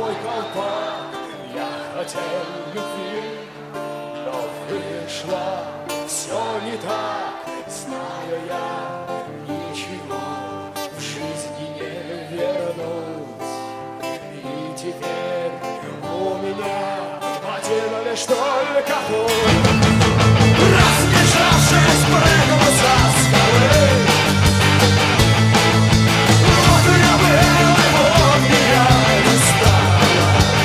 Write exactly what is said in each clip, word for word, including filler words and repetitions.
твой колпак, я хотел любви, но вышло все не так. Знаю я, ничего в жизни не вернуть. И теперь у меня один лишь только путь. Разбежавшись, прыгну со скалы. Вот я был, и вот меня не стало.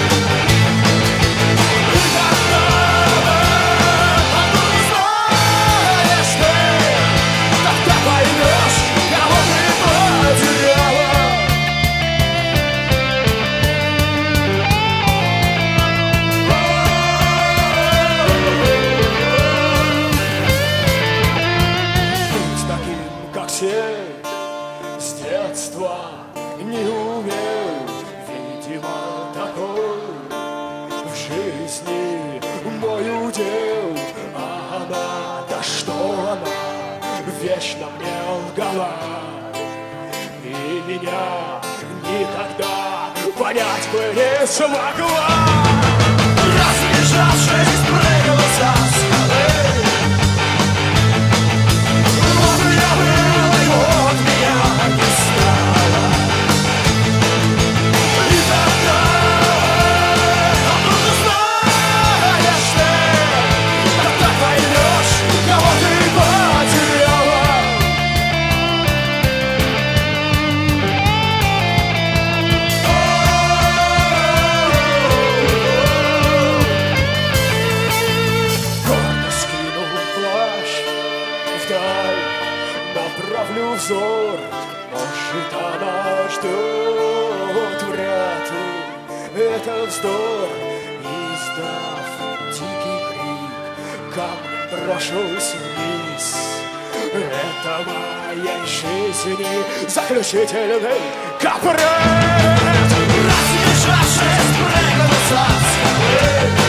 И тогда откуда знаешь ты, тогда поймешь, кого ты потеряла. С детства не умел, видимо, такой в жизни мой удел. А она, да что она, вечно мне лгала, и меня никогда понять бы не смогла. Разбежавшись, прыгала со скалы. Вот я был, и вот меня не стало. И тогда откуда знаешь ты, тогда поймешь, кого ты потеряла. Гордо скинул плащ вдаль, направлю взор, может, она ждет, вряд ли это вздор. Издав дикий крик, камнем брошусь вниз. Это моей жизни заключительный капрет. Разбежавшись, прыгну со скалы.